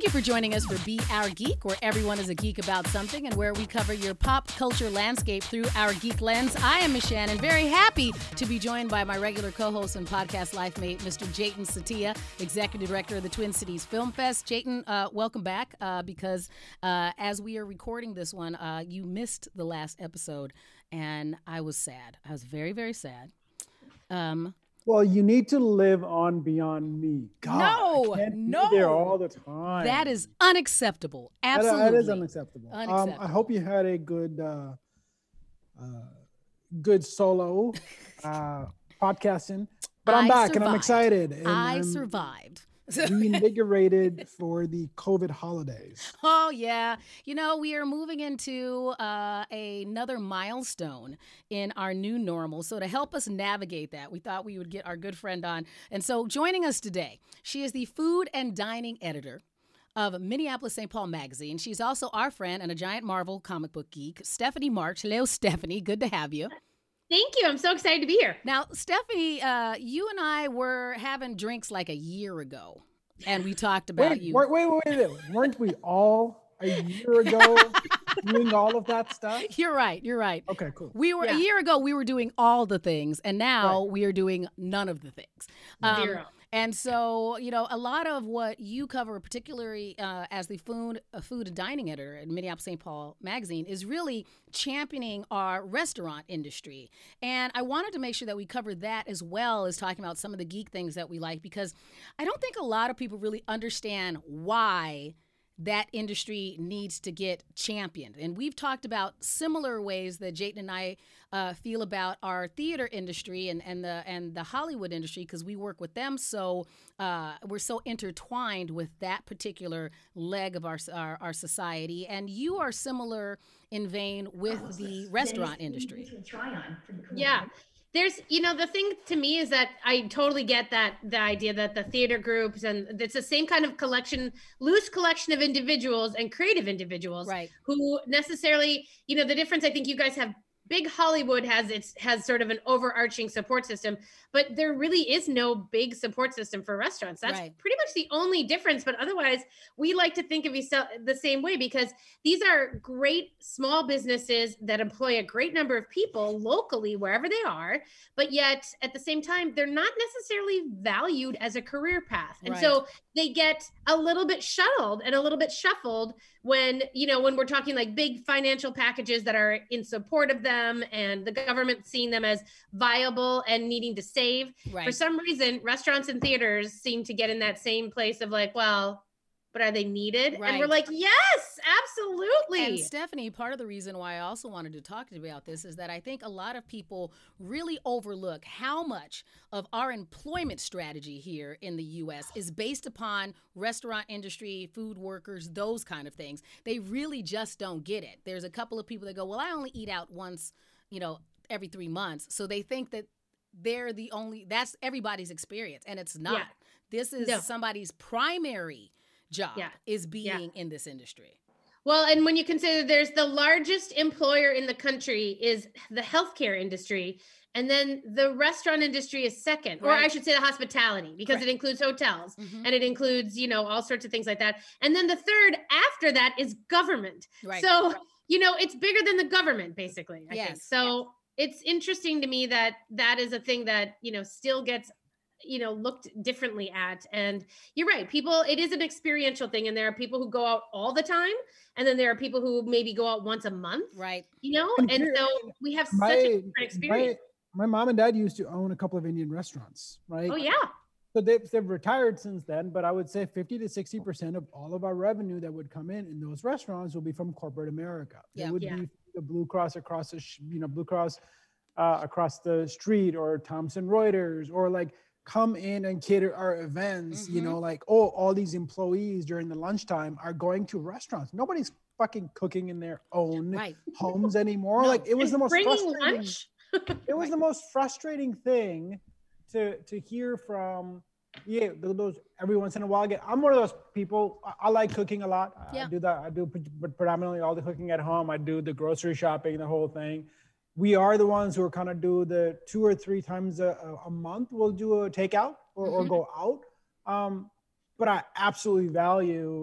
Thank you for joining us for Be Our Geek, where everyone is a geek about something and where we cover your pop culture landscape through our geek lens. I am Miss Shannon, very happy to be joined by my regular co-host and podcast life mate, Mr. Jayton Satia, Executive Director of the Twin Cities Film Fest. Jayton, welcome back because as we are recording this one, you missed the last episode, and I was sad. I was very, very sad. Well, you need to live on beyond me. God, I can't be there all the time. That is unacceptable. Absolutely. That is unacceptable. I hope you had a good solo podcasting. But I'm back and I'm excited. And I survived. Reinvigorated for the COVID holidays. Oh, yeah. You know, we are moving into another milestone in our new normal. So to help us navigate that, we thought we would get our good friend on. And so joining us today, she is the food and dining editor of Minneapolis St. Paul Magazine. She's also our friend and a giant Marvel comic book geek, Stephanie March. Hello, Stephanie. Good to have you. Thank you. I'm so excited to be here. Now, Stephanie, you and I were having drinks like a year ago, and we talked about you. Wait. Weren't we all a year ago doing all of that stuff? You're right. Okay, cool. A year ago, we were doing all the things, and now we are doing none of the things. Zero. And so, you know, a lot of what you cover, particularly as the food and dining editor at Minneapolis St. Paul Magazine, is really championing our restaurant industry. And I wanted to make sure that we covered that as well as talking about some of the geek things that we like, because I don't think a lot of people really understand why that industry needs to get championed. And we've talked about similar ways that Jayton and I feel about our theater industry and the Hollywood industry, because we work with them. So we're so intertwined with that particular leg of our society. And you are similar in vein with the restaurant industry. Yeah. There's, the thing to me is that I totally get the idea that the theater groups, and it's the same kind of loose collection of individuals and creative individuals, right, who necessarily, the difference, I think you guys have, big Hollywood has sort of an overarching support system, but there really is no big support system for restaurants. That's right, pretty much the only difference. But otherwise, we like to think of the same way, because these are great small businesses that employ a great number of people locally, wherever they are. But yet at the same time, they're not necessarily valued as a career path. And so they get a little bit shuttled and a little bit shuffled when we're talking like big financial packages that are in support of them, and the government seeing them as viable and needing to save. Right. For some reason, restaurants and theaters seem to get in that same place of like, well, but are they needed? Right. And we're like, yes, absolutely. And Stephanie, part of the reason why I also wanted to talk to you about this is that I think a lot of people really overlook how much of our employment strategy here in the U.S. is based upon restaurant industry, food workers, those kind of things. They really just don't get it. There's a couple of people that go, well, I only eat out once, every 3 months. So they think that that's everybody's experience. And it's not. Yeah. This is somebody's primary job is being in this industry. Well, and when you consider there's the largest employer in the country is the healthcare industry, and then the restaurant industry is second, or I should say the hospitality, because it includes hotels and it includes, all sorts of things like that. And then the third after that is government. Right. So, it's bigger than the government, basically, I think. So it's interesting to me that is a thing that, still gets looked differently at. And you're right, it is an experiential thing, and there are people who go out all the time, and then there are people who maybe go out once a month, right, and so we have such a different experience. My mom and dad used to own a couple of Indian restaurants, right? Oh yeah. So they've retired since then, but I would say 50 to 60% of all of our revenue that would come in those restaurants will be from corporate America. It would be the Blue Cross across across the street, or Thomson Reuters, or like come in and cater our events, all these employees during the lunchtime are going to restaurants. Nobody's fucking cooking in their own homes anymore. Like it was the most frustrating. It was the most frustrating thing to hear from those every once in a while. Again, I'm one of those people. I like cooking a lot. I do that. I do predominantly all the cooking at home. I do the grocery shopping, the whole thing. We are the ones who are kind of do the 2 or 3 times a month. We'll do a takeout or go out. But I absolutely value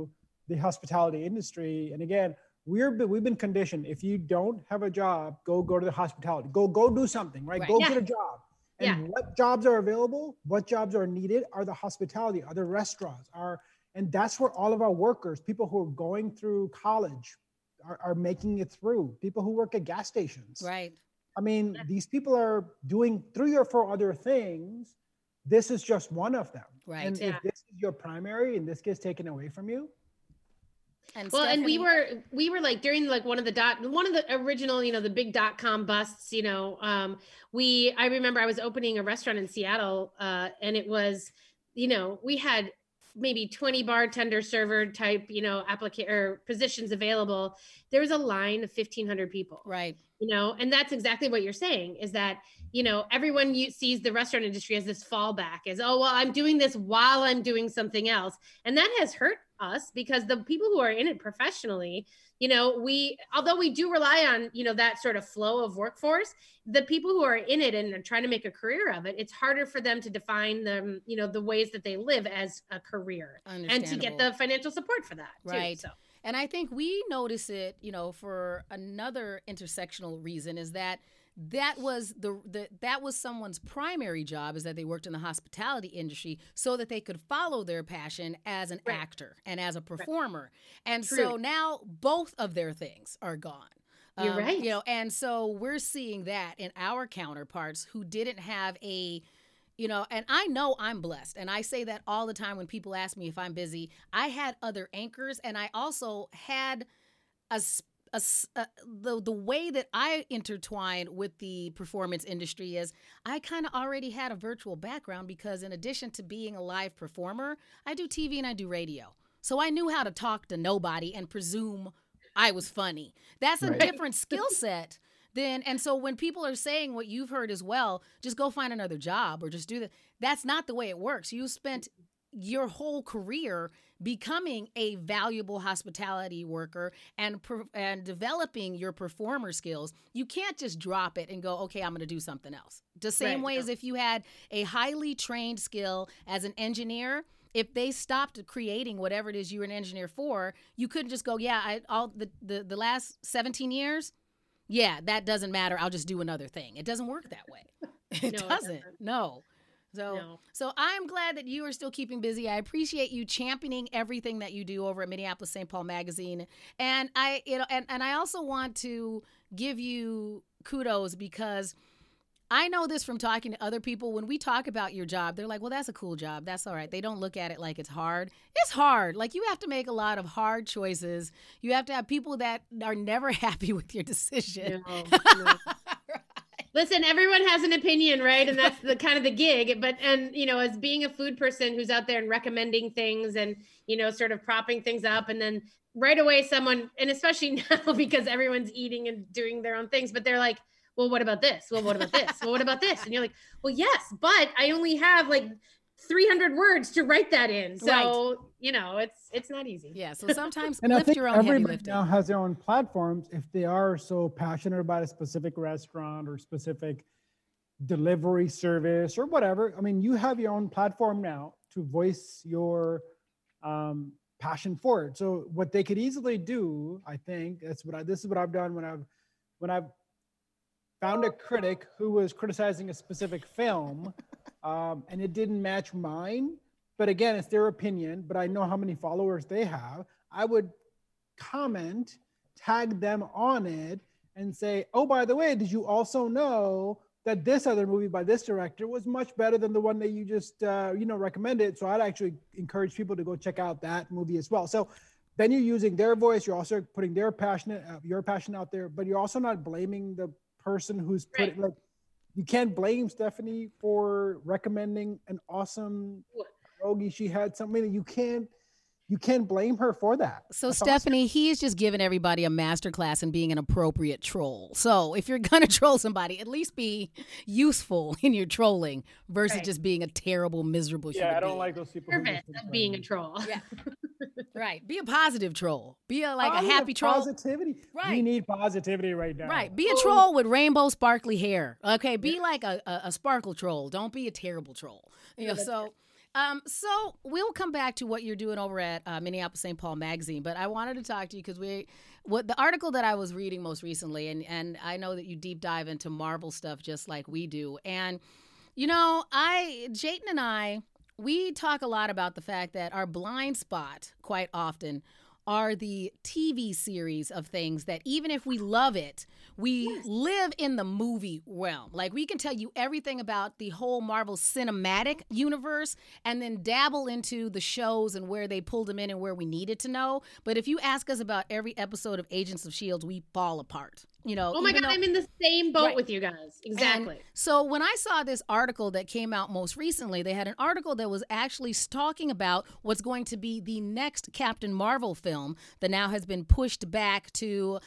the hospitality industry. And again, we've been conditioned. If you don't have a job, go to the hospitality. Go do something, right? Go get a job. And what jobs are available, what jobs are needed are the hospitality, are the restaurants, and that's where all of our workers, people who are going through college, are making it through. People who work at gas stations. Right. I mean, these people are doing 3 or 4 other things. This is just one of them. Right. And if this is your primary and this gets taken away from you. And and we were like during like one of the original, the big .com busts, I remember I was opening a restaurant in Seattle, and it was, we had maybe 20 bartender server type, applicant or positions available. There was a line of 1,500 people. Right. And that's exactly what you're saying is that, everyone sees the restaurant industry as this fallback is, oh, well, I'm doing this while I'm doing something else. And that has hurt us because the people who are in it professionally, although we do rely on, that sort of flow of workforce, the people who are in it and are trying to make a career of it, it's harder for them to define them, the ways that they live as a career and to get the financial support for that. Right. Too, so. And I think we notice it, for another intersectional reason is that was that was someone's primary job is that they worked in the hospitality industry so that they could follow their passion as an actor and as a performer. And so now both of their things are gone. You're right. And so we're seeing that in our counterparts who didn't have and I know I'm blessed. And I say that all the time when people ask me if I'm busy. I had other anchors, and I also had the way that I intertwine with the performance industry is I kind of already had a virtual background because in addition to being a live performer, I do TV and I do radio. So I knew how to talk to nobody and presume I was funny. That's a different skill set. And so when people are saying what you've heard as well, just go find another job or just do that. That's not the way it works. You spent your whole career becoming a valuable hospitality worker and developing your performer skills. You can't just drop it and go, okay, I'm going to do something else. The same way as if you had a highly trained skill as an engineer, if they stopped creating whatever it is you were an engineer for, you couldn't just go, the last 17 years, that doesn't matter. I'll just do another thing. It doesn't work that way. It doesn't. No. So I'm glad that you are still keeping busy. I appreciate you championing everything that you do over at Minneapolis St. Paul Magazine. And I also want to give you kudos because I know this from talking to other people. When we talk about your job, they're like, well, that's a cool job. That's all right. They don't look at it like it's hard. It's hard. Like you have to make a lot of hard choices. You have to have people that are never happy with your decision. No. Listen, everyone has an opinion, right? And that's the kind of the gig. But, as being a food person who's out there and recommending things and, sort of propping things up, and then right away someone, and especially now because everyone's eating and doing their own things, but they're like, well, what about this? Well, what about this? Well, what about this? And you're like, well, yes, but I only have like 300 words to write that in. So, it's not easy. Yeah. So sometimes and lift I think your own heavy everybody lifting. now has their own platforms. If they are so passionate about a specific restaurant or specific delivery service or whatever, I mean, you have your own platform now to voice your passion for it. So what they could easily do, I think, this is what I've done when I've found a critic who was criticizing a specific film and it didn't match mine. But again, it's their opinion, but I know how many followers they have. I would comment, tag them on it and say, oh, by the way, did you also know that this other movie by this director was much better than the one that you just, recommended? So I'd actually encourage people to go check out that movie as well. So then you're using their voice. You're also putting your passion out there, but you're also not blaming the person who's put it. Like, you can't blame Stephanie for recommending an awesome pierogi. She had something that you can't blame her for that. So That's Stephanie, he is just giving everybody a masterclass in being an appropriate troll. So if you're going to troll somebody, at least be useful in your trolling versus just being a terrible, miserable human I don't being. like those people. Purpose of being a troll. Yeah. Right. Be a positive troll. Be a happy troll. Positivity. Right. We need positivity right now. Right. Be a troll with rainbow sparkly hair. Okay. Be like a sparkle troll. Don't be a terrible troll. So So we'll come back to what you're doing over at Minneapolis St. Paul Magazine, but I wanted to talk to you because what the article that I was reading most recently, and I know that you deep dive into Marvel stuff just like we do, and Jayden and I, we talk a lot about the fact that our blind spot quite often are the TV series of things that even if we love it, we live in the movie realm. Like we can tell you everything about the whole Marvel cinematic universe and then dabble into the shows and where they pulled them in and where we needed to know. But if you ask us about every episode of Agents of S.H.I.E.L.D., we fall apart. Oh my God, I'm in the same boat with you guys. Exactly. And so when I saw this article that came out most recently, they had an article that was actually talking about what's going to be the next Captain Marvel film that now has been pushed back to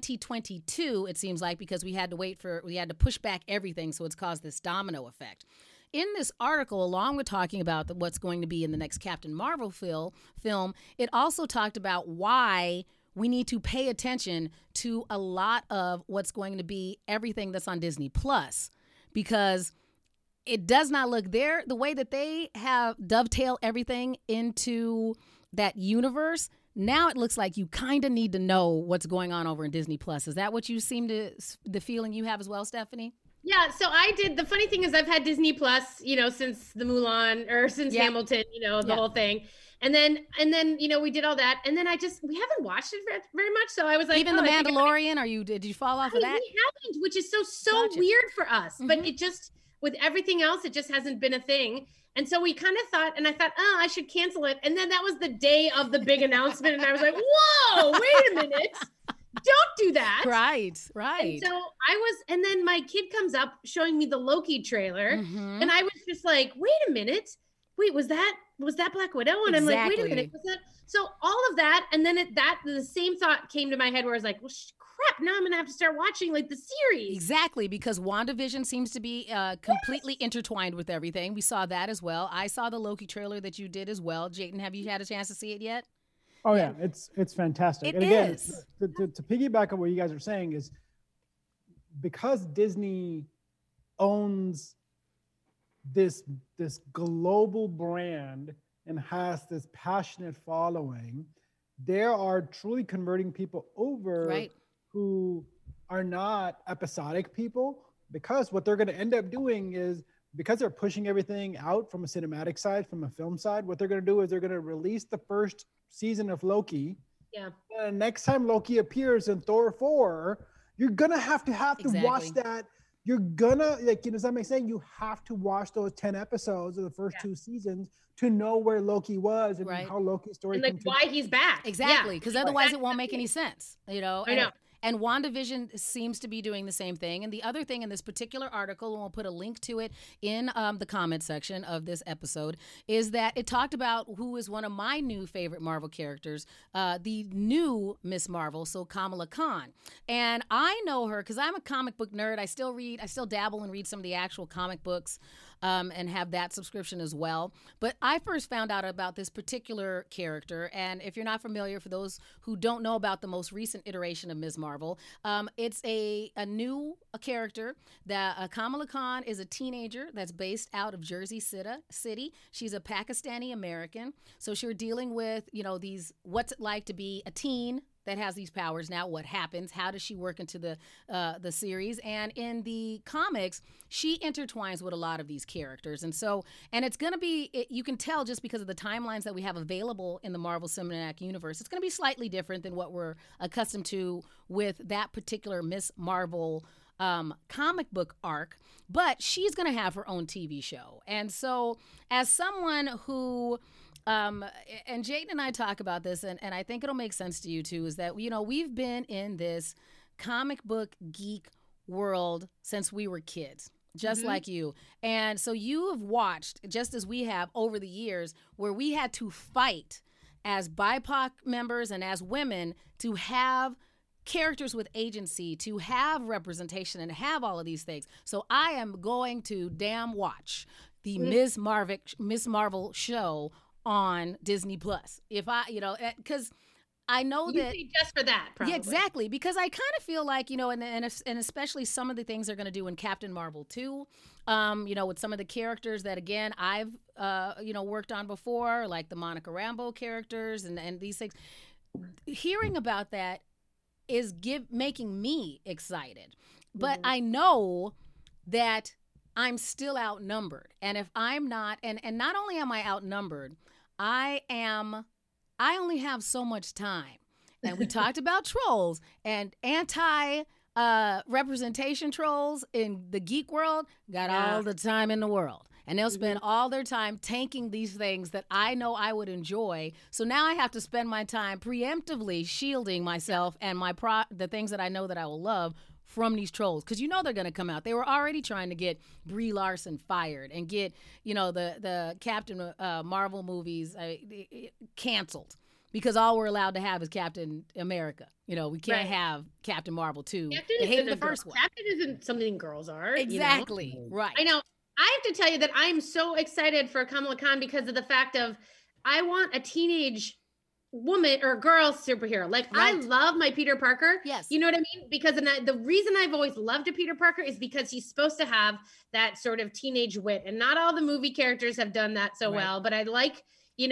2022, it seems like, because we had to push back everything, so it's caused this domino effect. In this article, along with talking about what's going to be in the next Captain Marvel film, it also talked about why we need to pay attention to a lot of what's going to be everything that's on Disney Plus, because it does not look there the way that they have dovetailed everything into that universe. Now it looks like you kind of need to know what's going on over in Disney Plus. Is that what you the feeling you have as well, Stephanie? Yeah, so I did. The funny thing is I've had Disney Plus, since the Mulan or since Hamilton, the whole thing. And then, we did all that. And then we haven't watched it very much. So I was like, even The Mandalorian, did you fall off of that? We haven't, which is so gotcha. Weird for us. Mm-hmm. But it just, with everything else, it just hasn't been a thing. And so we kind of thought, and I thought, I should cancel it. And then that was the day of the big announcement. And I was like, whoa, wait a minute. Don't do that. Right. And so and then my kid comes up showing me the Loki trailer. Mm-hmm. And I was just like, wait a minute. Wait, was that Black Widow? And I'm like, wait a minute, was that? So all of that, and then the same thought came to my head where I was like, well, crap, now I'm gonna have to start watching the series. Exactly, because WandaVision seems to be completely intertwined with everything. We saw that as well. I saw the Loki trailer that you did as well. Jayden, have you had a chance to see it yet? Oh yeah, it's fantastic. And again, to piggyback on what you guys are saying is because Disney owns this global brand and has this passionate following, they are truly converting people over who are not episodic people, because what they're going to end up doing is, because they're pushing everything out from a cinematic side, from a film side, what they're going to do is they're going to release the first season of Loki. Yeah. And next time Loki appears in Thor 4, you're going to have to watch that. You're gonna, does that make sense? You have to watch those 10 episodes of the first 2 seasons to know where Loki was and how Loki's story and why he's back. Exactly, because otherwise it won't make any sense. I know. And WandaVision seems to be doing the same thing. And the other thing in this particular article, and we'll put a link to it in the comment section of this episode, is that it talked about who is one of my new favorite Marvel characters, the new Miss Marvel, so Kamala Khan. And I know her because I'm a comic book nerd. I still dabble and read some of the actual comic books. And have that subscription as well. But I first found out about this particular character, and if you're not familiar, for those who don't know about the most recent iteration of Ms. Marvel, it's a new character that Kamala Khan is a teenager that's based out of Jersey City. She's a Pakistani American, so she's dealing with these, what's it like to be a teen that has these powers now. What happens? How does she work into the series? And in the comics, she intertwines with a lot of these characters. And it's going to be, you can tell just because of the timelines that we have available in the Marvel Cinematic Universe, it's going to be slightly different than what we're accustomed to with that particular Miss Marvel comic book arc. But she's going to have her own TV show. And so as someone who... and Jayden and I talk about this, and I think it'll make sense to you too, is that, we've been in this comic book geek world since we were kids, just like you. And so you have watched, just as we have over the years, where we had to fight as BIPOC members and as women to have characters with agency, to have representation, and have all of these things. So I am going to damn watch the Ms. Marvel show on Disney Plus. If because I know You that say just for that, probably. yeah, exactly, because I kind of feel like, and especially some of the things they're going to do in Captain Marvel 2, with some of the characters that, again, I've, worked on before, like the Monica Rambeau characters and these things. Hearing about that is making me excited. But I know that I'm still outnumbered. And if I'm not, and not only am I outnumbered, I only have so much time. And we talked about trolls and anti representation trolls in the geek world got all the time in the world. And they'll spend all their time tanking these things that I know I would enjoy. So now I have to spend my time preemptively shielding myself and the things that I know that I will love from these trolls, because they're going to come out. They were already trying to get Brie Larson fired and get the Captain Marvel movies canceled, because all we're allowed to have is Captain America. We can't have Captain Marvel 2. They hated the first one. Captain isn't something girls are. Exactly. Right. I know. I have to tell you that I'm so excited for Kamala Khan because of the fact of I want a teenage woman or girl superhero. Like, I love my Peter Parker. Yes. You know what I mean? Because the reason I've always loved a Peter Parker is because he's supposed to have that sort of teenage wit. And not all the movie characters have done that so well, but I like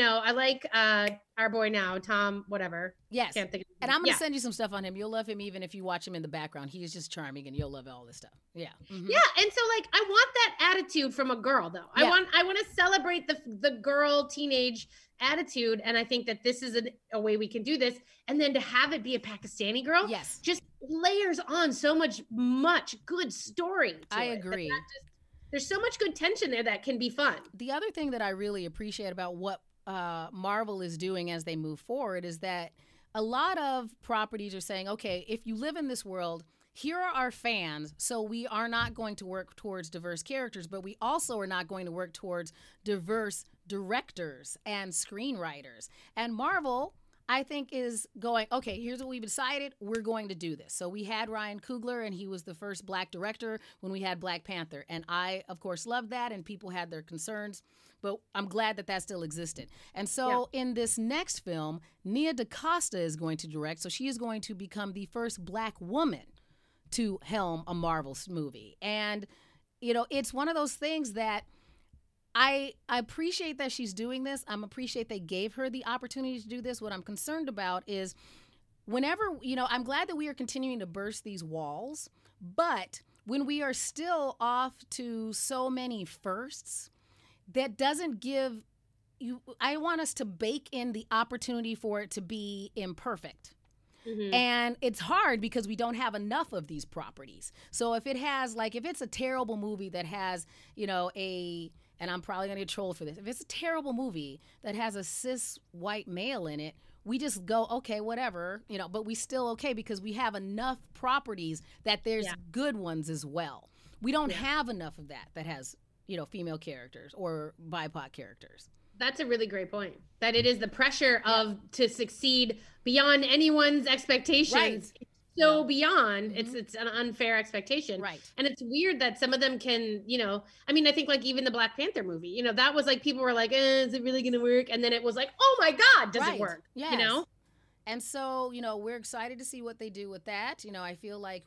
our boy now, Tom, whatever. Yes. Can't think of and I'm going to send you some stuff on him. You'll love him even if you watch him in the background. He is just charming and you'll love all this stuff. Yeah. Mm-hmm. Yeah. And so I want that attitude from a girl though. Yeah. I want to celebrate the girl teenage attitude. And I think that this is a way we can do this. And then to have it be a Pakistani girl, yes, just layers on so much good story. I agree. There's so much good tension there that can be fun. The other thing that I really appreciate about what Marvel is doing as they move forward is that a lot of properties are saying, okay, if you live in this world, here are our fans, so we are not going to work towards diverse characters, but we also are not going to work towards diverse directors and screenwriters. And Marvel, I think, is going, okay, here's what we've decided. We're going to do this. So we had Ryan Coogler, and he was the first Black director when we had Black Panther. And I, of course, loved that, and people had their concerns. But I'm glad that still existed. And so in this next film, Nia DaCosta is going to direct. So she is going to become the first Black woman to helm a Marvel movie. And, it's one of those things that I appreciate that she's doing this. I appreciate they gave her the opportunity to do this. What I'm concerned about is whenever, I'm glad that we are continuing to burst these walls. But when we are still off to so many firsts, that doesn't give you, I want us to bake in the opportunity for it to be imperfect. Mm-hmm. And it's hard because we don't have enough of these properties. So if it's a terrible movie that has, and I'm probably going to get trolled for this, if it's a terrible movie that has a cis white male in it, we just go, okay, whatever, but we still okay because we have enough properties that there's good ones as well. We don't have enough of that has female characters or BIPOC characters. That's a really great point. That it is the pressure to succeed beyond anyone's expectations. Right. So beyond, it's an unfair expectation. Right. And it's weird that some of them can, I think like even the Black Panther movie, that was like, people were like, is it really going to work? And then it was like, oh my God, does it work? Yes. And so, we're excited to see what they do with that. I feel like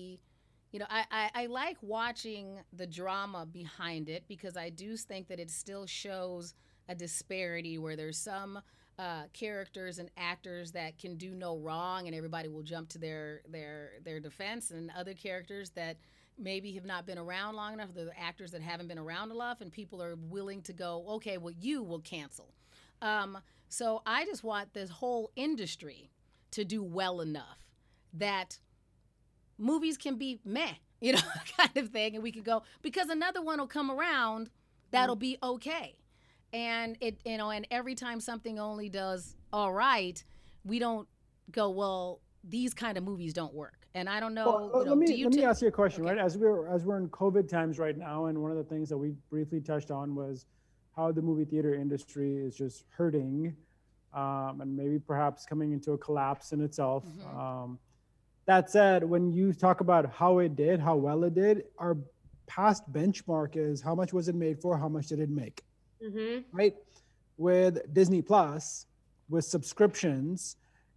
I like watching the drama behind it because I do think that it still shows a disparity where there's some characters and actors that can do no wrong and everybody will jump to their defense, and other characters that maybe have not been around long enough, the actors that haven't been around enough, and people are willing to go, okay, well, you will cancel. So I just want this whole industry to do well enough that movies can be meh, kind of thing, and we can go, because another one will come around that'll be okay. And and every time something only does all right, we don't go, well, these kind of movies don't work. And I don't know. Well, let me ask you a question, right? As we're in COVID times right now, and one of the things that we briefly touched on was how the movie theater industry is just hurting, and maybe perhaps coming into a collapse in itself. Mm-hmm. That said, when you talk about how well it did, our past benchmark is how much was it made for? How much did it make? Mm-hmm. Right? With Disney Plus, with subscriptions,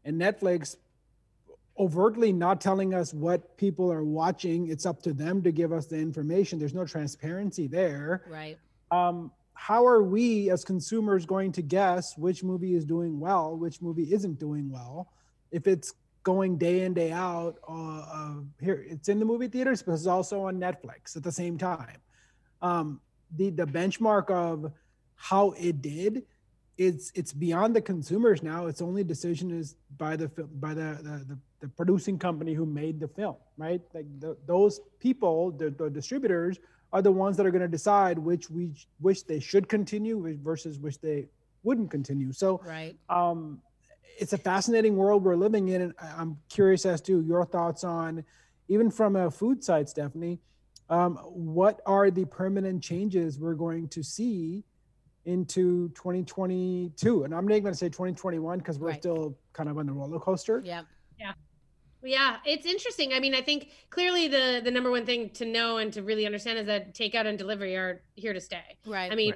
and Netflix overtly not telling us what people are watching. It's up to them to give us the information. There's no transparency there. Right. How are we as consumers going to guess which movie is doing well, which movie isn't doing well, if it's going day in, day out? Here, it's in the movie theaters, but it's also on Netflix at the same time. The benchmark of how it did, it's beyond the consumers now. Its only decision is by the producing company who made the film, right? Like those people, the distributors, are the ones that are going to decide which they should continue versus which they wouldn't continue. So, right. It's a fascinating world we're living in, and I'm curious as to your thoughts on, even from a food side, Stephanie, what are the permanent changes we're going to see into 2022? And I'm not even going to say 2021 because we're still kind of on the roller coaster. Yeah. Yeah, it's interesting. I mean, I think clearly the number one thing to know and to really understand is that takeout and delivery are here to stay. Right. I mean,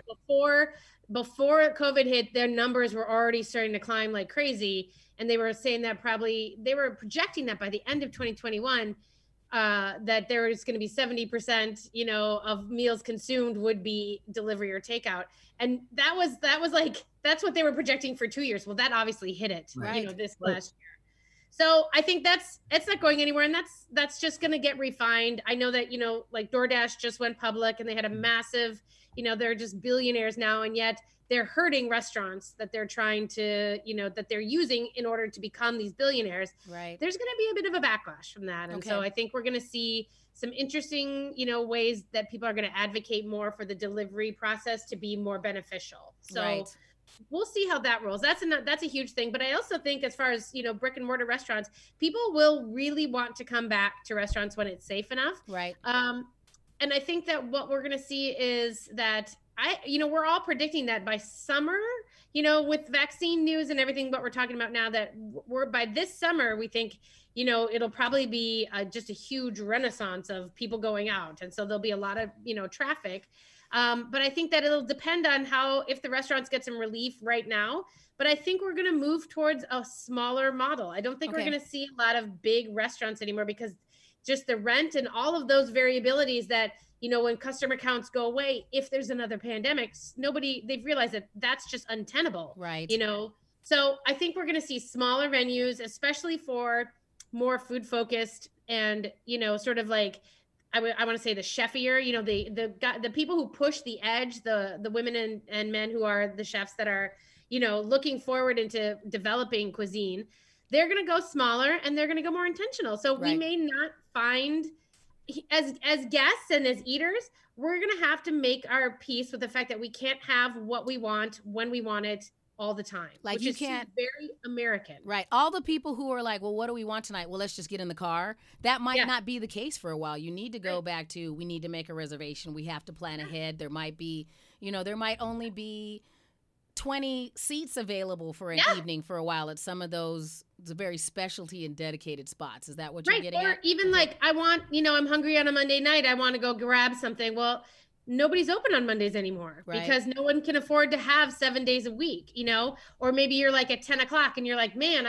before COVID hit, their numbers were already starting to climb like crazy. And they were saying that they were projecting that by the end of 2021, that there was going to be 70%, of meals consumed would be delivery or takeout. And that was like, that's what they were projecting for 2 years. Well, that obviously hit it, this last year. So I think it's not going anywhere, and that's just going to get refined. I know that, like DoorDash just went public and they had a massive, they're just billionaires now, and yet they're hurting restaurants that they're trying to, that they're using in order to become these billionaires. Right. There's going to be a bit of a backlash from that. And so I think we're going to see some interesting, ways that people are going to advocate more for the delivery process to be more beneficial. So we'll see how that rolls. That's a huge thing. But I also think as far as, brick and mortar restaurants, people will really want to come back to restaurants when it's safe enough. Right. And I think that what we're going to see is that we're all predicting that by summer, with vaccine news and everything, what we're talking about now, that by this summer, we think, it'll probably be just a huge renaissance of people going out. And so there'll be a lot of, traffic. But I think that it'll depend on if the restaurants get some relief right now. But I think we're going to move towards a smaller model. I don't think we're going to see a lot of big restaurants anymore, because just the rent and all of those variabilities that, when customer counts go away, if there's another pandemic, they've realized that that's just untenable. Right. So I think we're going to see smaller venues, especially for more food focused and, sort of like, I want to say the chefier, the people who push the edge, the women and men who are the chefs that are, looking forward into developing cuisine. They're going to go smaller and they're going to go more intentional. So we may not find, as guests and as eaters, we're going to have to make our peace with the fact that we can't have what we want when we want it all the time. Like, which you is can't, very American. Right. All the people who are like, well, what do we want tonight? Well, let's just get in the car. That might not be the case for a while. You need to go back to, we need to make a reservation. We have to plan ahead. There might be, there might only be 20 seats available for an evening for a while at some of those very specialty and dedicated spots. Is that what you're getting or at? Even like, I want, I'm hungry on a Monday night. I want to go grab something. Well, nobody's open on Mondays anymore because no one can afford to have 7 days a week, or maybe you're like at 10 o'clock and you're like, man,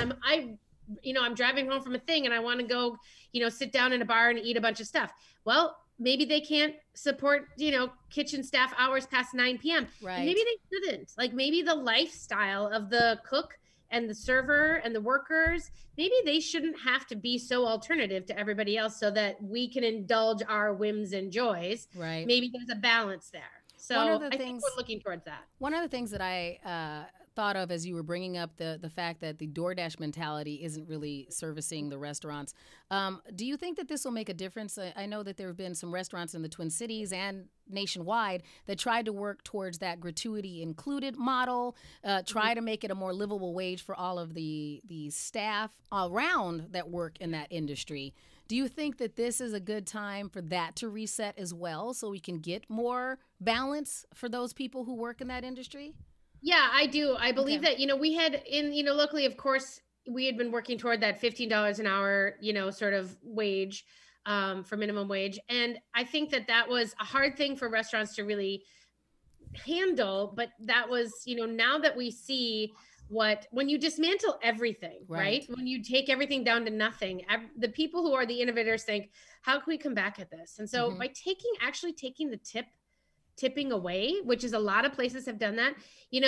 I'm driving home from a thing and I want to go, sit down in a bar and eat a bunch of stuff. Well, maybe they can't support, kitchen staff hours past 9 p.m. Right. And maybe they shouldn't. Like, maybe the lifestyle of the cook and the server and the workers, maybe they shouldn't have to be so alternative to everybody else so that we can indulge our whims and joys. Right. Maybe there's a balance there. So I think we're looking towards that. One of the things that I thought of as you were bringing up the fact that the DoorDash mentality isn't really servicing the restaurants. Do you think that this will make a difference? I know that there have been some restaurants in the Twin Cities and nationwide that tried to work towards that gratuity included model, try to make it a more livable wage for all of the staff around that work in that industry. Do you think that this is a good time for that to reset as well so we can get more balance for those people who work in that industry? Yeah, I do. I believe that, we had locally, of course, we had been working toward that $15 an hour, sort of wage for minimum wage. And I think that was a hard thing for restaurants to really handle. But that was, now that we see when you dismantle everything, right? When you take everything down to nothing, the people who are the innovators think, how can we come back at this? And so by actually taking the tipping away, which is a lot of places have done that,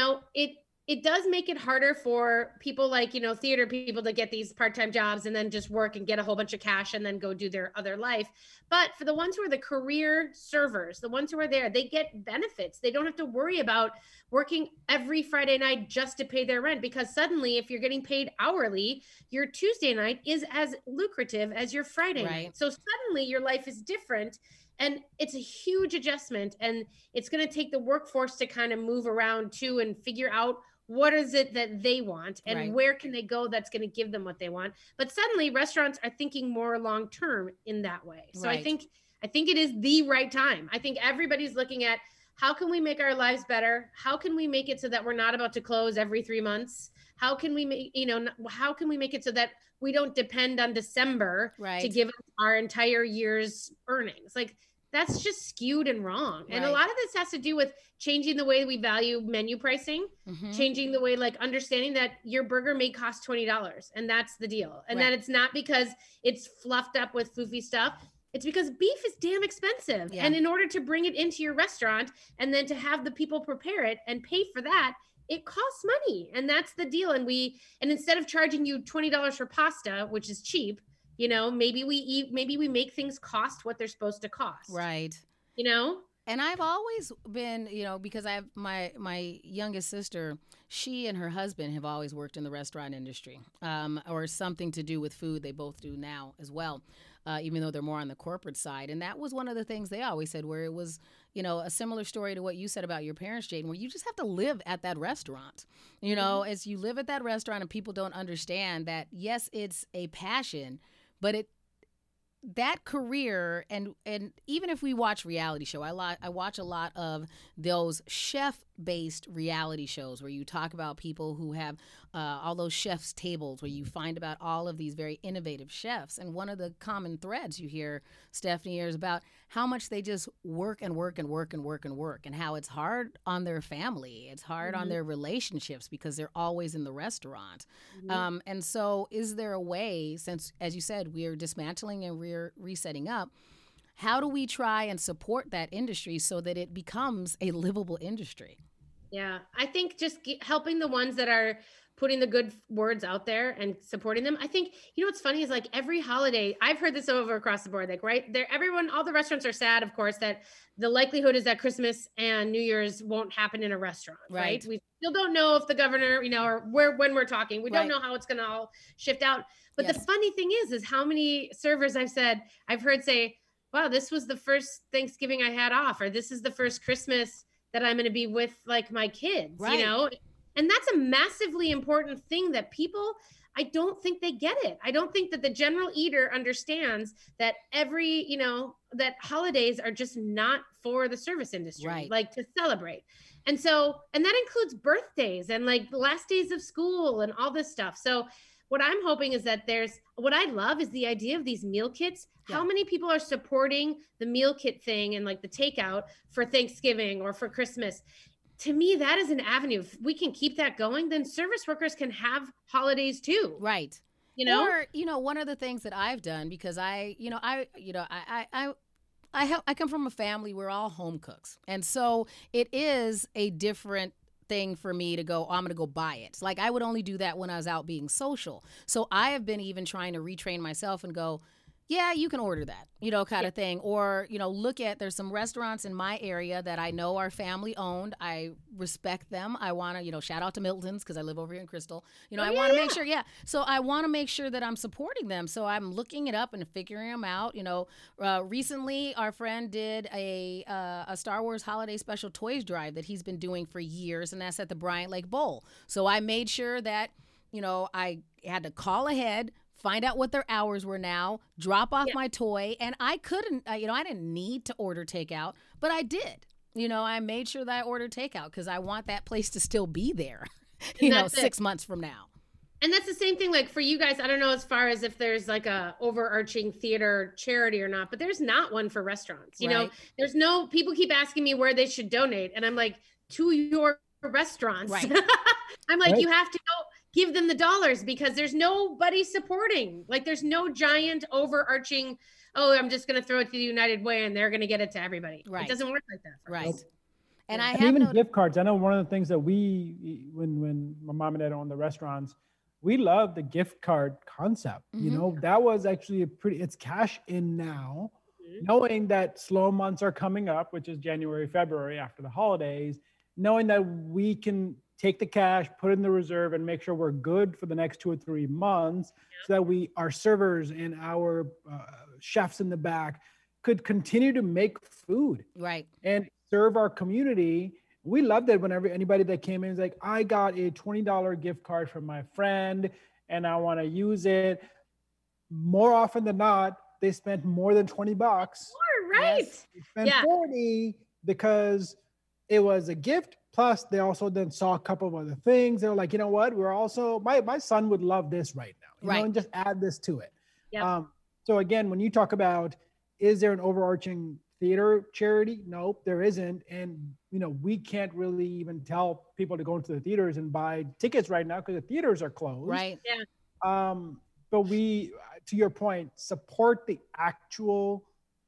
it does make it harder for people like, theater people to get these part-time jobs and then just work and get a whole bunch of cash and then go do their other life. But for the ones who are the career servers, the ones who are there, they get benefits. They don't have to worry about working every Friday night just to pay their rent, because suddenly if you're getting paid hourly, your Tuesday night is as lucrative as your Friday night. So suddenly your life is different. And it's a huge adjustment, and it's going to take the workforce to kind of move around too and figure out what is it that they want and where can they go that's going to give them what they want. But suddenly restaurants are thinking more long term in that way. So I think it is the right time. I think everybody's looking at, how can we make our lives better? How can we make it so that we're not about to close every 3 months? How can we make, how can we make it so that we don't depend on December to give us our entire year's earnings? Like, that's just skewed and wrong. And a lot of this has to do with changing the way we value menu pricing, changing the way, like, understanding that your burger may cost $20 and that's the deal. And that it's not because it's fluffed up with foofy stuff. It's because beef is damn expensive. And in order to bring it into your restaurant and then to have the people prepare it and pay for that, it costs money. And that's the deal. And instead of charging you $20 for pasta, which is cheap, maybe we make things cost what they're supposed to cost. Right. And I've always been, because I have my youngest sister, she and her husband have always worked in the restaurant industry, or something to do with food. They both do now as well, even though they're more on the corporate side. And that was one of the things they always said, where it was, a similar story to what you said about your parents, Jaden, where you just have to live at that restaurant. As you live at that restaurant and people don't understand that, yes, it's a passion, but that career, and even if we watch reality show, I watch a lot of those chef-based reality shows where you talk about people who have all those chefs' tables, where you find about all of these very innovative chefs. And one of the common threads you hear, Stephanie, is about how much they just work and work and work and work and work, and how it's hard on their family. It's hard on their relationships because they're always in the restaurant. And so is there a way, since, as you said, we are dismantling and we're resetting up, how do we try and support that industry so that it becomes a livable industry? Yeah, I think just helping the ones that are putting the good words out there and supporting them. I think, what's funny is, like, every holiday, I've heard this over across the board, like, right there, all the restaurants are sad, of course, that the likelihood is that Christmas and New Year's won't happen in a restaurant, right? We still don't know if the governor, or when we're talking, we don't know how it's going to all shift out. But the funny thing is how many servers I've heard say, wow, this was the first Thanksgiving I had off, or this is the first Christmas that I'm going to be with, like, my kids, And that's a massively important thing that people, I don't think they get it. I don't think that the general eater understands that that holidays are just not for the service industry, like, to celebrate. And so, and that includes birthdays and, like, the last days of school and all this stuff. So what I'm hoping is that what I love is the idea of these meal kits. How many people are supporting the meal kit thing and, like, the takeout for Thanksgiving or for Christmas? To me, that is an avenue. If we can keep that going, then service workers can have holidays too. Right. Or, one of the things that I've done, because I come from a family, we're all home cooks. And so it is a different thing for me to go, I'm going to go buy it. Like, I would only do that when I was out being social. So I have been even trying to retrain myself and go, yeah, you can order that, kind of thing. Or, there's some restaurants in my area that I know are family owned. I respect them. I want to, shout out to Milton's because I live over here in Crystal. I want to make sure, So I want to make sure that I'm supporting them. So I'm looking it up and figuring them out. Recently our friend did a Star Wars holiday special toys drive that he's been doing for years, and that's at the Bryant Lake Bowl. So I made sure that, I had to call ahead, find out what their hours were now, drop off my toy. And I couldn't, I didn't need to order takeout, but I did. I made sure that I ordered takeout because I want that place to still be there, 6 months from now. And that's the same thing, like, for you guys, I don't know as far as if there's, like, a overarching theater charity or not, but there's not one for restaurants. There's no, people keep asking me where they should donate. And I'm like, to your restaurants. Right. I'm like, Right. you have to go give them the dollars because there's nobody supporting. Like, there's no giant overarching, oh, I'm just going to throw it to the United Way and they're going to get it to everybody. Right. It doesn't work like that. Right. Us. And Yeah. I And have even noticed. gift cards. I know one of the things that when my mom and dad owned the restaurants, we love the gift card concept. You Mhm. know, that was actually it's cash in now, Mhm. knowing that slow months are coming up, which is January, February after the holidays, knowing that we can take the cash, put it in the reserve, and make sure we're good for the next 2 or 3 months, so that our servers and our chefs in the back could continue to make food Right. and serve our community. We loved it whenever anybody that came in is like, I got a $20 gift card from my friend and I want to use it. More often than not, they spent more than $20. Right. Yes. They spent Yeah. 40 because it was a gift. Plus, they also then saw a couple of other things. They were like, you know what? We're also my son would love this right now. You Right. know, and just add this to it. Yep. So again, when you talk about, is there an overarching theater charity? Nope, there isn't. And you know, we can't really even tell people to go into the theaters and buy tickets right now because the theaters are closed. Right. But we, to your point, support the actual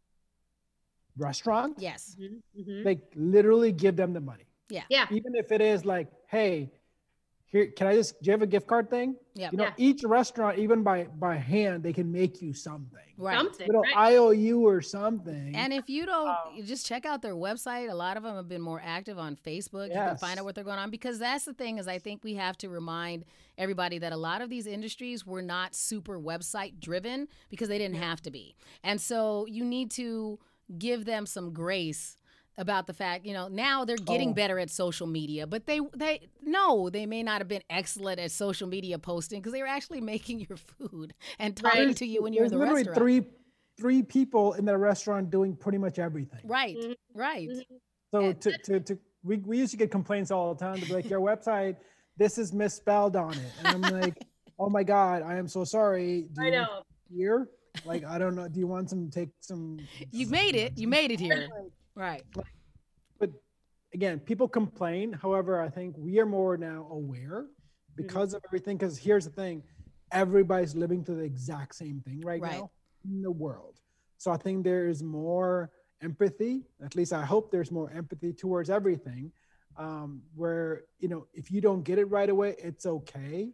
restaurant. Yes. Mhm. Mhm. Like literally give them the money. Yeah. Even if it is like, hey, here, do you have a gift card thing? Yep. You know, Yeah. each restaurant, even by hand, they can make you something. Right. Something. Little Right. IOU or something. And if you don't, you just check out their website. A lot of them have been more active on Facebook. You can find Yes. out what they're going on, because that's the thing is I think we have to remind everybody that a lot of these industries were not super website driven because they didn't have to be. And so you need to give them some grace about the fact, you know, now they're getting Oh. better at social media, but they may not have been excellent at social media posting because they were actually making your food and talking Right. to you when you're in There's the literally restaurant. three people in the restaurant doing pretty much everything. Right, Mhm. right. Mhm. So And- we used to get complaints all the time to be like, your website, this is misspelled on it. And I'm like, oh my God, I am so sorry. Do I you know. want here? Like, I don't know. Do you want take some? You made it. You made it here. Right. But again, people complain. However, I think we are more now aware because of everything. Because here's the thing, everybody's living through the exact same thing right Right. now in the world. So I think there is more empathy. At least I hope there's more empathy towards everything. Where, you know, if you don't get it right away, it's okay.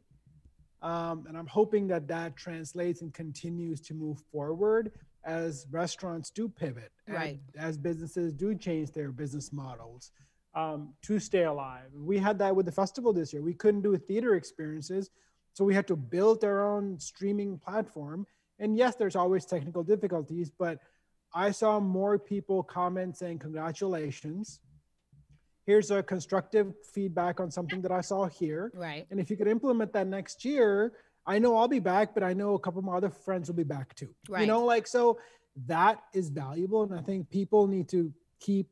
And I'm hoping that that translates and continues to move forward as restaurants do pivot, Right. as businesses do change their business models to stay alive. We had that with the festival this year. We couldn't do theater experiences, so we had to build our own streaming platform. And yes, there's always technical difficulties, but I saw more people comment saying, congratulations. Here's a constructive feedback on something that I saw here. Right. And if you could implement that next year, I know I'll be back, but I know a couple of my other friends will be back too. Right. You know, like, so that is valuable. And I think people need to keep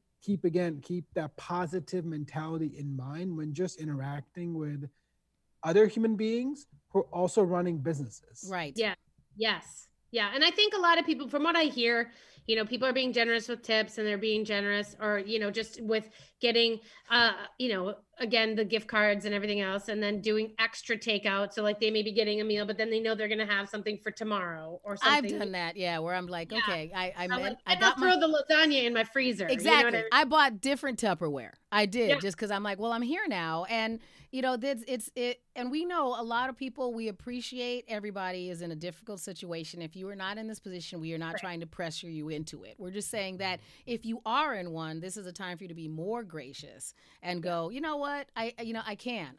that positive mentality in mind when just interacting with other human beings who are also running businesses. Right. Yeah. Yes. Yeah. And I think a lot of people, from what I hear, you know, people are being generous with tips and they're being generous, or, you know, just with getting, you know, again, the gift cards and everything else, and then doing extra takeout. So like they may be getting a meal, but then they know they're going to have something for tomorrow or something. I've done that. Yeah. Where I'm like, Yeah. okay, I I'm meant, like, I I'll got throw my. the lasagna in my freezer. you know what Exactly. I mean? I bought different Tupperware. I did, Yeah. just because I'm like, well, I'm here now. And, you know, and we know a lot of people, we appreciate everybody is in a difficult situation. If you are not in this position, we are not Right. trying to pressure you into it. We're just saying that if you are in one, this is a time for you to be more gracious and go, you know what? I can.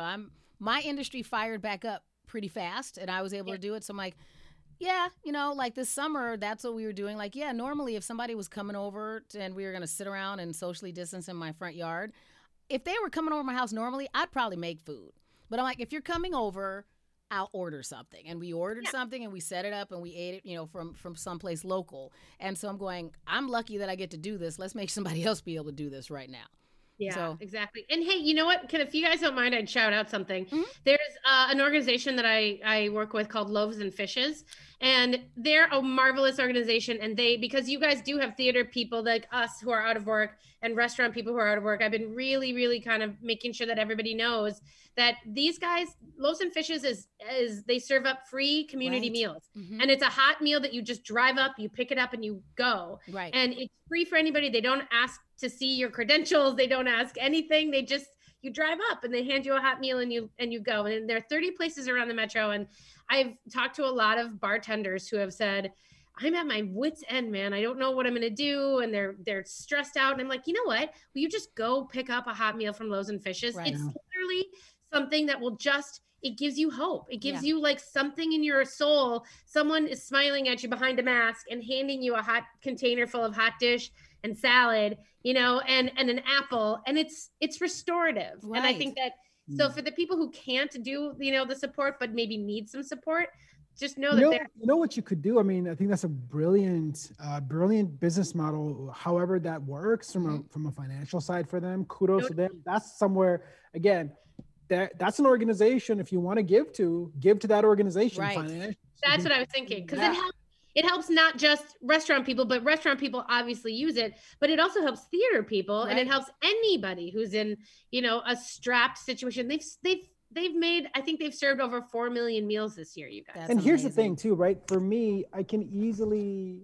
My industry fired back up pretty fast and I was able Yeah. to do it. So I'm like, yeah, you know, like this summer, that's what we were doing. Like, yeah, normally if somebody was coming over and we were going to sit around and socially distance in my front yard, if they were coming over my house normally, I'd probably make food. But I'm like, if you're coming over, I'll order something. And we ordered something and we set it up and we ate it, you know, from someplace local. And so I'm going, I'm lucky that I get to do this. Let's make somebody else be able to do this right now. Yeah, So exactly. And hey, you know what? If you guys don't mind, I'd shout out something. Mhm. There's an organization that I work with called Loaves and Fishes, and they're a marvelous organization. And because you guys do have theater people like us who are out of work and restaurant people who are out of work, I've been really, really kind of making sure that everybody knows that these guys, Loaves and Fishes is they serve up free community Right. meals. Mhm. And it's a hot meal that you just drive up, you pick it up and you go. Right. And it's free for anybody. They don't ask to see your credentials. They don't ask anything. They just, you drive up and they hand you a hot meal and you go. And there are 30 places around the metro. And I've talked to a lot of bartenders who have said, I'm at my wit's end, man. I don't know what I'm going to do. And they're stressed out. And I'm like, you know what? Will you just go pick up a hot meal from Loaves and Fishes? Right. It's literally something that will just, it gives you hope. It gives Yeah. you like something in your soul. Someone is smiling at you behind a mask and handing you a hot container full of hot dish and salad, you know, and an apple, and it's restorative. Right. And I think that, so for the people who can't do, you know, the support, but maybe need some support, just know that they're, you know what you could do. I mean, I think that's a brilliant business model. However that works from a financial side for them, kudos to them. That's somewhere, again, that's an organization. If you want to give to that organization. Right. Financially. That's what I was thinking, because it helps not just restaurant people, but restaurant people obviously use it, but it also helps theater people, and it helps anybody who's in, you know, a strapped situation. They've made, I think they've served over 4 million meals this year, you guys. That's and here's amazing. the thing too, right? For me, I can easily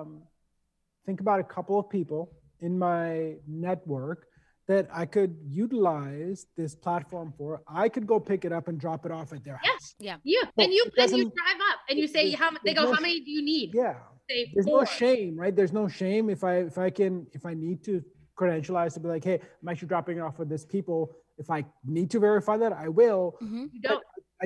think about a couple of people in my network that I could utilize this platform for. I could go pick it up and drop it off at their house. Yeah. Yeah. So And you it doesn't- drive up and you say, they go, how many do you need? Yeah. Say There's 4. no shame, right? There's no shame if I need to credentialize to be like, hey, I'm actually dropping it off with this people. If I need to verify that, I will. Mhm. You don't. I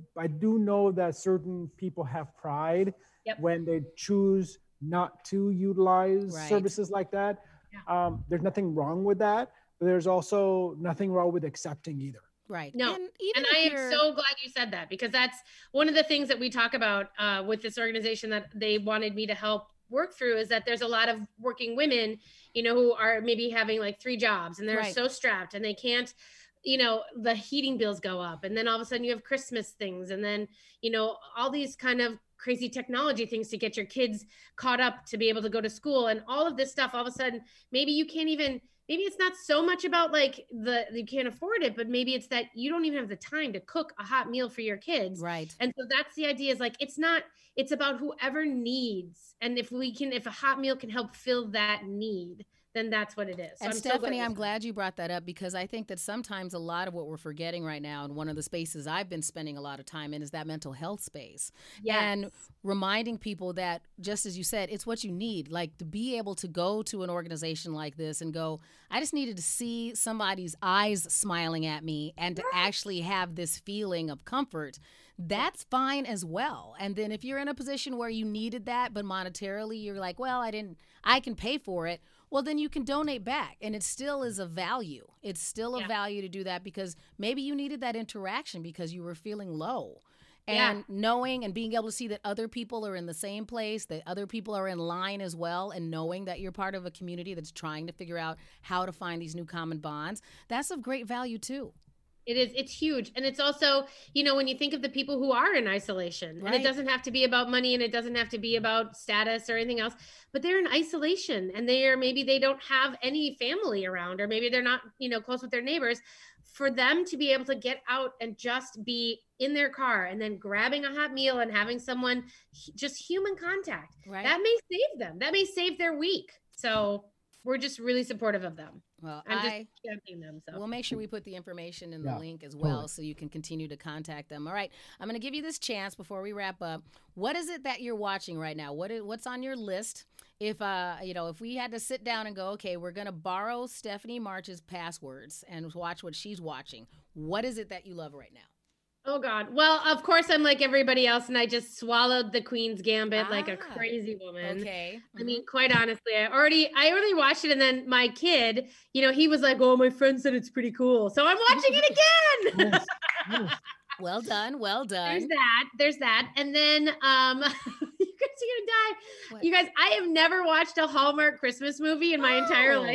do know that certain people have pride when they choose not to utilize services like that. Yeah. There's nothing wrong with that, but there's also nothing wrong with accepting either. Right. No. And I am so glad you said that, because that's one of the things that we talk about with this organization that they wanted me to help work through, is that there's a lot of working women, you know, who are maybe having like 3 jobs and they're so strapped and they can't, you know, the heating bills go up, and then all of a sudden you have Christmas things, and then, you know, all these kind of crazy technology things to get your kids caught up to be able to go to school, and all of this stuff. All of a sudden, maybe you can't even, maybe it's not so much about like you can't afford it, but maybe it's that you don't even have the time to cook a hot meal for your kids. Right. And so that's the idea, is like, it's about whoever needs. And if a hot meal can help fill that need, then that's what it is. So And I'm Stephanie, I'm glad you brought that up, because I think that sometimes a lot of what we're forgetting right now, and one of the spaces I've been spending a lot of time in, is that mental health space. Yes. And reminding people that, just as you said, it's what you need. Like, to be able to go to an organization like this and go, I just needed to see somebody's eyes smiling at me and to actually have this feeling of comfort. That's fine as well. And then if you're in a position where you needed that, but monetarily you're like, well, I can pay for it. Well, then you can donate back, and it still is a value. It's still a value to do that, because maybe you needed that interaction because you were feeling low. And knowing and being able to see that other people are in the same place, that other people are in line as well, and knowing that you're part of a community that's trying to figure out how to find these new common bonds, that's of great value too. It is. It's huge. And it's also, you know, when you think of the people who are in isolation, and it doesn't have to be about money, and it doesn't have to be about status or anything else, but they're in isolation, and maybe they don't have any family around, or maybe they're not, you know, close with their neighbors. For them to be able to get out and just be in their car and then grabbing a hot meal and having someone, just human contact, that may save them. That may save their week. So we're just really supportive of them. Well, I'm just championing them. So we'll make sure we put the information in the link as well, so you can continue to contact them. All right, I'm going to give you this chance before we wrap up. What is it that you're watching right now? What's on your list? If if we had to sit down and go, okay, we're going to borrow Stephanie March's passwords and watch what she's watching, what is it that you love right now? Oh God. Well, of course I'm like everybody else, and I just swallowed the Queen's Gambit like a crazy woman. Okay. I mean, quite honestly, I already watched it, and then my kid, you know, he was like, "Oh, my friend said it's pretty cool," so I'm watching it again. Yes. Well done. Well done. There's that. And then you guys are gonna die. What? You guys, I have never watched a Hallmark Christmas movie in my entire life.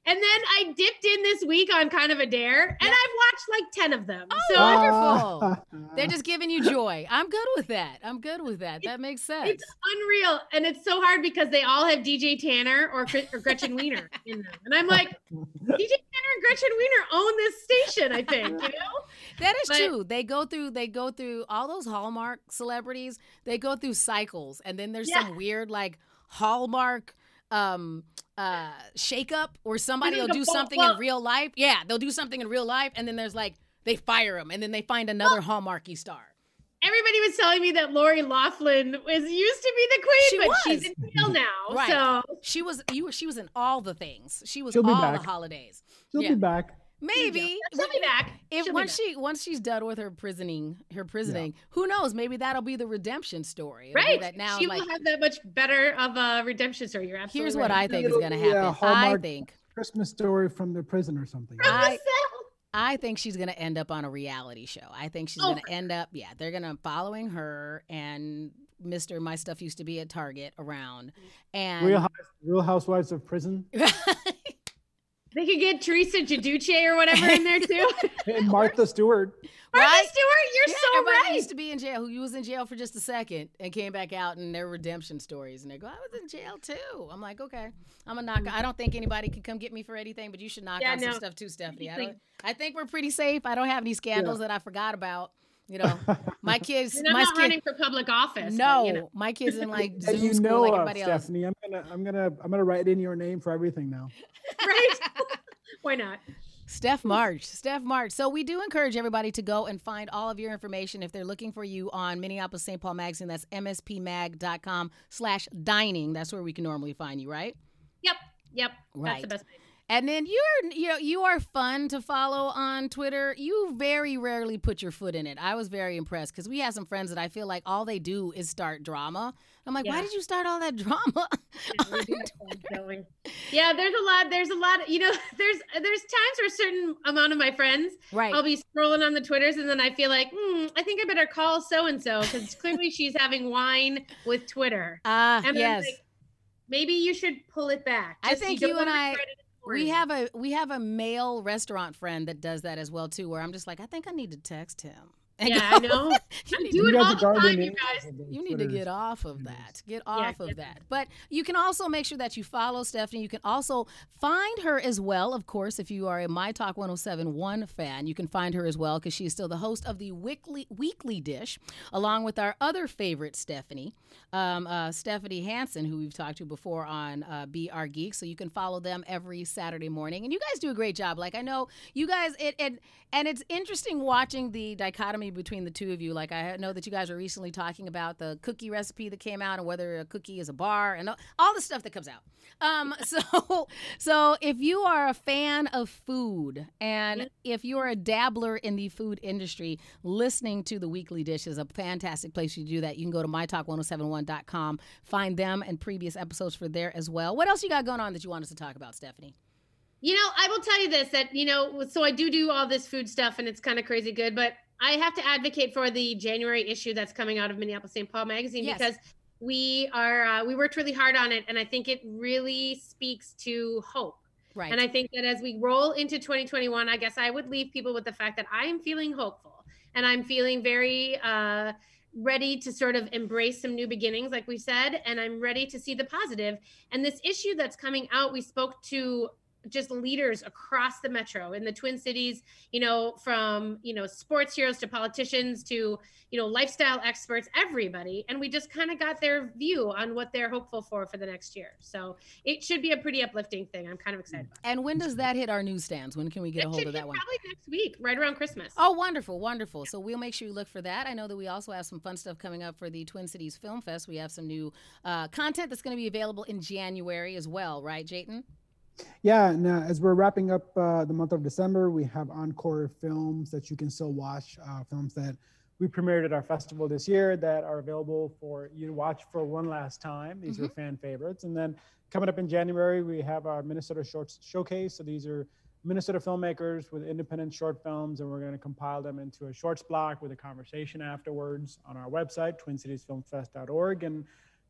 And then I dipped in this week on Kind of a Dare, and I've watched like 10 of them. Oh, wonderful. They're just giving you joy. I'm good with that. That makes sense. It's unreal. And it's so hard because they all have DJ Tanner or Gretchen Wiener in them. And I'm like, DJ Tanner and Gretchen Wiener own this station, I think, you know? That is true. They go through all those Hallmark celebrities, they go through cycles. And then there's some weird like Hallmark shake up or somebody will do something in real life. Yeah, they'll do something in real life and then there's like they fire them and then they find another Hallmarky star. Everybody was telling me that Lori Loughlin used to be the queen, but she's in jail now. Right. So she was in all the things. She was She'll be all back. the holidays. She'll be back. Maybe she'll be back. Once she's done with her prisoning, who knows? Maybe that'll be the redemption story. It'll right. be that now, she will have that much better of a redemption story. You're absolutely here's right. what I think is going to happen. I think Christmas Story from the prison or something. I think she's going to end up on a reality show. I think she's going to end up, they're going to following her and Mr. My Stuff Used to Be at Target around. And Real Housewives of Prison. They could get Teresa Giudice or whatever in there too. And Martha Stewart. Martha Stewart, you're so everybody right. used to be in jail. Who was in jail for just a second and came back out and their redemption stories. And they go, I was in jail too. I'm like, okay, I'm gonna knock. I don't think anybody can come get me for anything, but you should knock on some stuff too, Stephanie. I think we're pretty safe. I don't have any scandals that I forgot about. You know, my kids. And I'm not running for public office. No, but, you know. my kids in like Zoom school like everybody else. Stephanie, I'm gonna write in your name for everything now. Right? Why not? Steph March. So we do encourage everybody to go and find all of your information if they're looking for you on Minneapolis St. Paul Magazine. That's mspmag.com/dining. That's where we can normally find you, right? Yep. Right. That's the best way. And then you are fun to follow on Twitter. You very rarely put your foot in it. I was very impressed because we have some friends that I feel like all they do is start drama. I'm like, why did you start all that drama? Yeah, there's a lot. There's times where a certain amount of my friends, I'll be scrolling on the Twitters and then I feel like, I think I better call so-and-so because clearly she's having wine with Twitter. And yes. Like, maybe you should pull it back. I think you and I... We have a male restaurant friend that does that as well too, where I'm just like, I think I need to text him. Yeah, I know. I'm doing all the time, you guys. You need to get off of that. Get off of that. But you can also make sure that you follow Stephanie. You can also find her as well, of course, if you are a My Talk 1071 fan. You can find her as well because she's still the host of the Weekly Dish, along with our other favorite Stephanie, Stephanie Hansen, who we've talked to before on Be Our Geek. So you can follow them every Saturday morning. And you guys do a great job. Like, I know you guys, and it's interesting watching the dichotomy between the two of you. Like, I know that you guys were recently talking about the cookie recipe that came out and whether a cookie is a bar and all the stuff that comes out. So if you are a fan of food and if you're a dabbler in the food industry, listening to the Weekly Dish is a fantastic place to do that. You can go to mytalk1071.com, find them and previous episodes for there as well. What else you got going on that you want us to talk about, Stephanie? You know, I will tell you this, that, so I do all this food stuff and it's kind of crazy good, but I have to advocate for the January issue that's coming out of Minneapolis St. Paul Magazine because we worked really hard on it. And I think it really speaks to hope. Right. And I think that as we roll into 2021, I guess I would leave people with the fact that I am feeling hopeful and I'm feeling very ready to sort of embrace some new beginnings, like we said, and I'm ready to see the positive. And this issue that's coming out, we spoke to just leaders across the metro in the Twin Cities, from, sports heroes to politicians to, lifestyle experts, everybody. And we just kind of got their view on what they're hopeful for the next year. So it should be a pretty uplifting thing. I'm kind of excited about it. And when does that hit our newsstands? When can we get a hold of that one? Probably next week, right around Christmas. Oh, wonderful, wonderful. So we'll make sure you look for that. I know that we also have some fun stuff coming up for the Twin Cities Film Fest. We have some new content that's going to be available in January as well, right, Jayton? Yeah, and as we're wrapping up the month of December, we have encore films that you can still watch, films that we premiered at our festival this year that are available for you to watch for one last time. These are fan favorites. And then coming up in January, we have our Minnesota Shorts Showcase. So these are Minnesota filmmakers with independent short films, and we're going to compile them into a shorts block with a conversation afterwards on our website, twincitiesfilmfest.org. And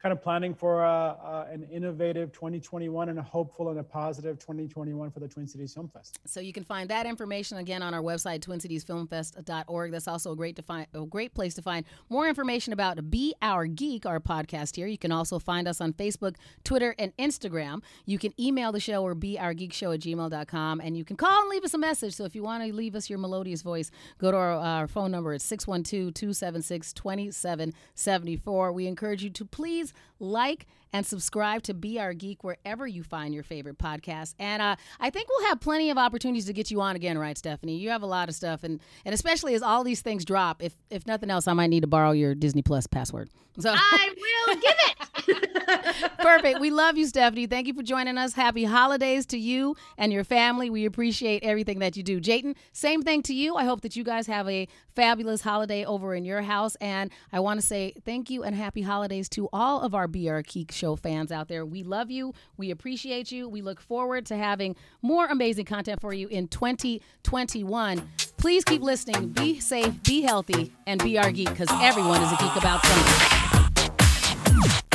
kind of planning for an innovative 2021 and a hopeful and a positive 2021 for the Twin Cities Film Fest. So you can find that information again on our website, twincitiesfilmfest.org. That's also a great place to find more information about Be Our Geek, our podcast here. You can also find us on Facebook, Twitter, and Instagram. You can email the show or beourgeekshow@gmail.com, and you can call and leave us a message. So if you want to leave us your melodious voice, go to our phone number at 612-276-2774. We encourage you to please like and subscribe to Be Our Geek wherever you find your favorite podcast. And I think we'll have plenty of opportunities to get you on again, right, Stephanie? You have a lot of stuff, and especially as all these things drop, if nothing else, I might need to borrow your Disney Plus password. So I will give it. Perfect. We love you, Stephanie. Thank you for joining us. Happy holidays to you and your family. We appreciate everything that you do. Jayton, same thing to you. I hope that you guys have a fabulous holiday over in your house. And I want to say thank you and happy holidays to all of our Be Our Geek Show fans out there. We love you. We appreciate you. We look forward to having more amazing content for you in 2021. Please keep listening. Be safe, be healthy, and be our geek, because everyone is a geek about something.